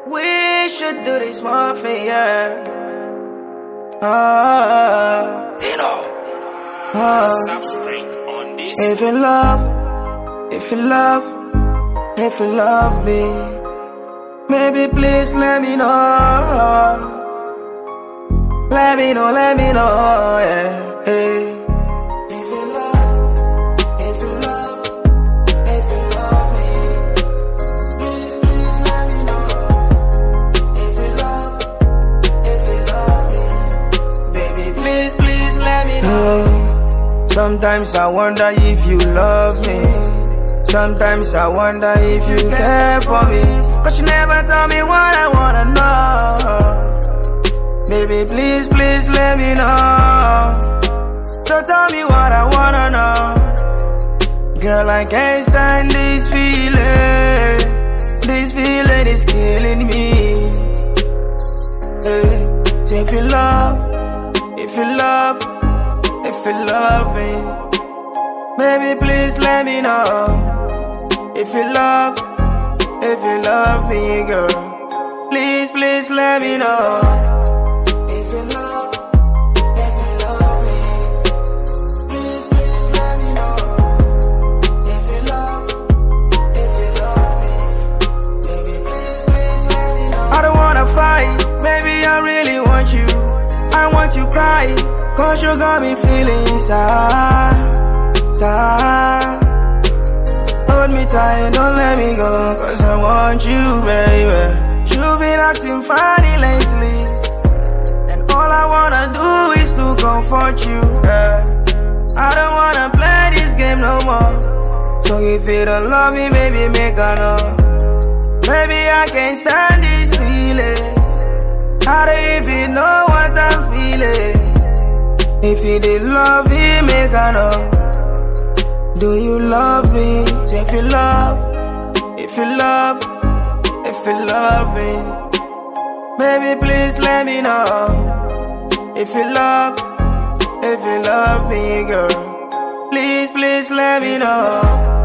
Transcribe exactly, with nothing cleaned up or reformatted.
We should do this more for yeah. Ah, ah. If you love, if you love, if you love me, maybe please let me know. Let me know, let me know, yeah, yeah. If you love, if you love, if you love me, please, please let me know. If you love, if you love me, baby, please, please let me know. Hey, sometimes I wonder if you love me. Sometimes I wonder if you care for me. But you never tell me what I wanna know. Baby, please, please let me know. So tell me what I wanna know. Girl, I can't stand this feeling. This feeling is killing me. Hey, so if you love, if you love, if you love me, baby, please let me know. If you love, if you love me, girl, please, please let me know. You cry, cause you got me feeling sad, sad. Hold me tight, don't let me go, cause I want you, baby. You've been acting funny lately, and all I wanna do is to comfort you, yeah. I don't wanna play this game no more. So if you don't love me, baby, make a know. Baby, I can't stand this feeling. I don't even know what I'm feeling. If you did love me, make a know. Do you love me? So if you love, if you love, if you love me, baby, please let me know. If you love, if you love me, girl, please, please let me know.